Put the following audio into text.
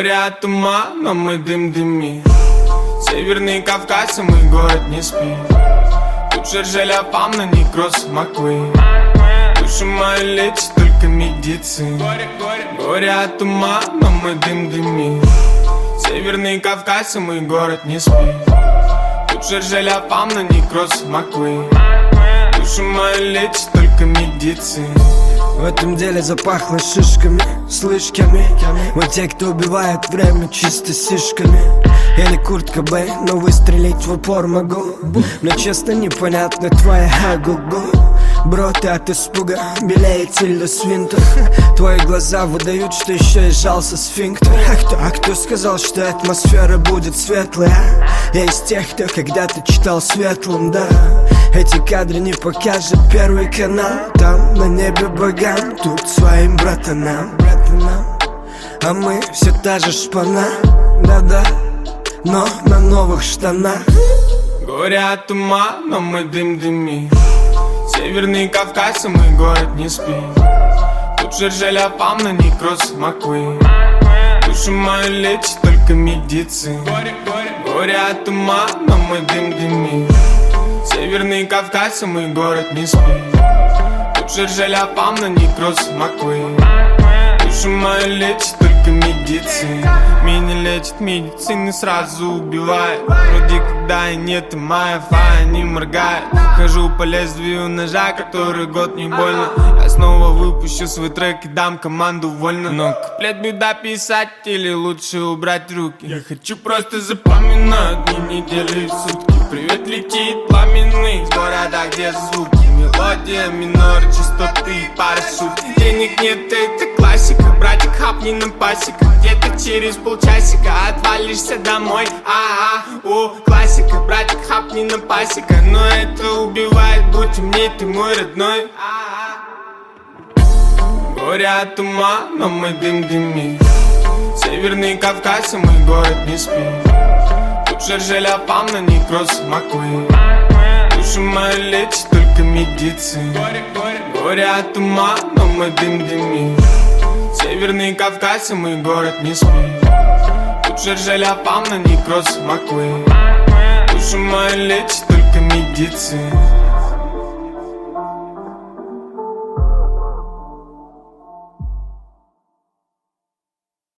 Горе от ума, но мы дым дыми. Северный Кавказ, и мой город не спит. Тут Жержеля, Памна, Некроз, Маквей. Душу мою лечит только медицина. Горе от ума, но мы дым дыми. Северный Кавказ, и мой город не спит. Тут Жержеля, Памна, Некроз, Маквей. Душу мою лечит только медицина. В этом деле запахло шишками, слышками. Мы те, кто убивает время чисто сишками. Я не Курт Кобейн, но выстрелить в упор могу. Мне честно непонятно твоя агугу. Бро, ты от испуга белеет Тильда Свинтон. Твои глаза выдают, что еще и сжался сфинктер. А кто сказал, что атмосфера будет светлая? Я из тех, кто когда-то читал светлым, да. Эти кадры не покажет Первый канал. Там на небе богам, тут своим братанам. А мы все та же шпана, да-да, но на новых штанах. Горе от ума, но мы дым дыми. Северный Кавказ, и мой город не спит. Тут Жержеля, Памна, Некроз, Маквей. Душу мою лечит только медицина. Горе от ума, но мы дым дыми. Северный Кавказ, и мой город не спит. Тут Жержеля, Памна, Некроз, Маквей. Душу мою лечит только медицина. Меня лечит медицина, сразу убивает. Вроде когда и нет, и моя фая не моргает. Хожу по лезвию ножа, который год не больно. Я снова выпущу свой трек и дам команду вольно. Но куплет беда писать или лучше убрать руки? Я хочу просто запоминать дни, недели и сутки. Привет летит пламенный с города, где звуки. Мелодия, минор, частоты и парашют. Денег нет, это классика. Братик, хапни на пасека. Где-то через полчасика отвалишься домой. Классика. Братик, хапни на пасека. Но это убивает, будь умней, ты мой родной. Горе от ума, но мы дым дыми. Северный Кавказ, и мой город не спит. Тут Жержеля, Памна, Некроз, Маквей. Душу мою лечит только медицина. Горе от ума, но мы дым дыми. Северный Кавказ, и мой город не спит. Тут Жержеля, Памна, Некроз, Маквей. Душу мою лечит только медицина.